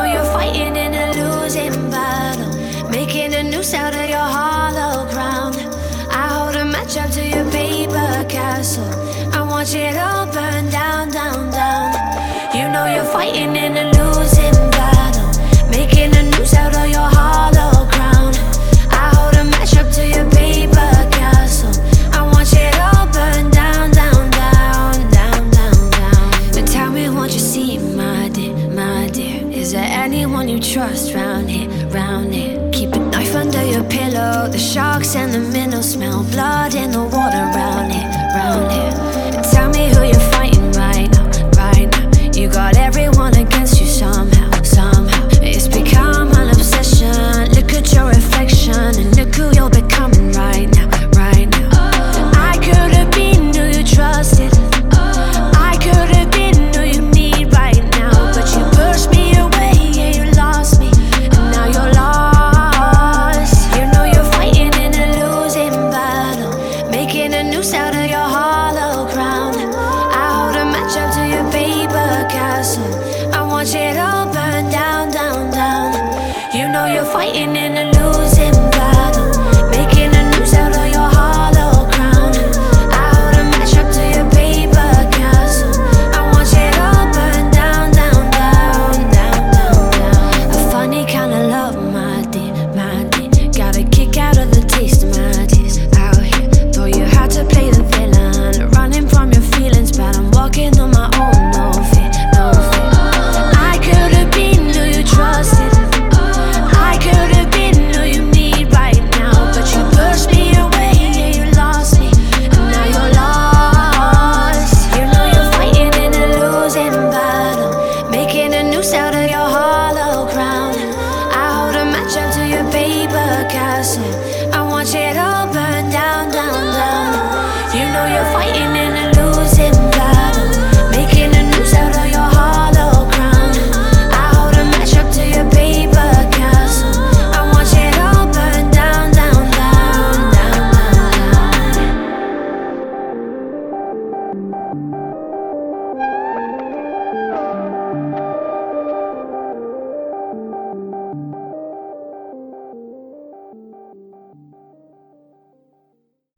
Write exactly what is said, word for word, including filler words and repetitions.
you're fighting in a losing battle, making a noose out of your hollow ground. I hold a match up to your paper castle. I want you to all burn down, down, down. You know you're fighting in a losing battle, making a noose out of your hollow ground. I hold a match up to your paper castle. I want you to all burn down, down, down, down, down, down. But tell me, won't you see, my dear, my dear, is there anyone you trust round here, round here? Keep a knife under your pillow, the sharks and the minnows smell blood in the water round here, round here. And tell me who you're fighting right now, right now. You got everyone against you somehow, somehow. It's become an obsession. Look at your reflection and look who you're becoming right now, right now. I could have been who you trusted, I could have been who you need right now, but you pushed me away, yeah, you lost me, and now you're lost. You know you're fighting in a losing battle, making a noose out of your hollow ground. I hold a match up to your paper castle. I want you to all burn down, down, down. You know you're fighting in a